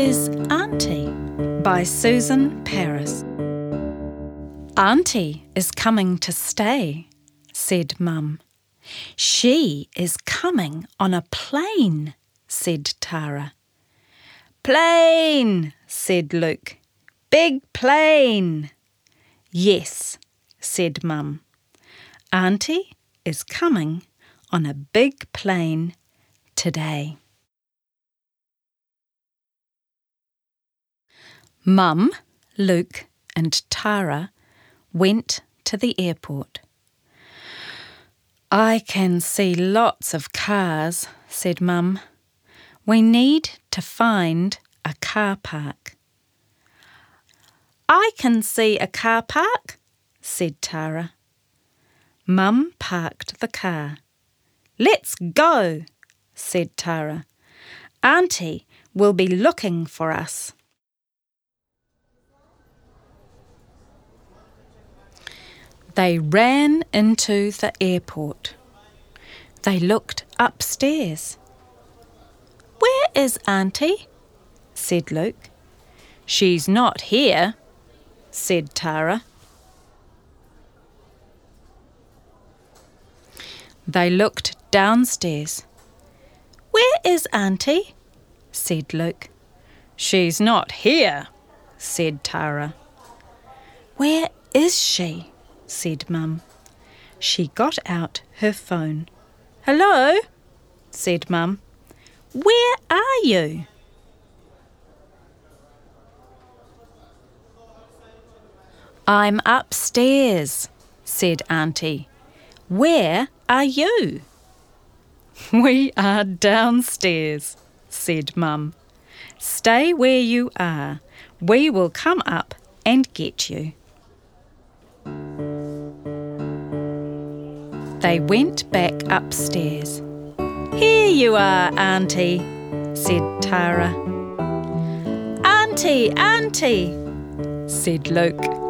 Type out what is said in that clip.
is Auntie? By Susan Paris. Auntie is coming to stay, said Mum. She is coming on a plane, said Tara. Plane, said Luke. Big plane. Yes, said Mum. Auntie is coming on a big plane today. Mum, Luke and Tara went to the airport. I can see lots of cars, said Mum. We need to find a car park. I can see a car park, said Tara. Mum parked the car. Let's go, said Tara. Auntie will be looking for us. They ran into the airport. They looked upstairs. Where is Auntie? Said Luke. She's not here, said Tara. They looked downstairs. Where is Auntie? Said Luke. She's not here, said Tara. Where is she? Said Mum. She got out her phone. Hello, said Mum. Where are you? I'm upstairs, said Auntie. Where are you? We are downstairs, said Mum. Stay where you are. We will come up and get you. They went back upstairs. Here you are, Auntie, said Tara. Auntie, Auntie, said Luke.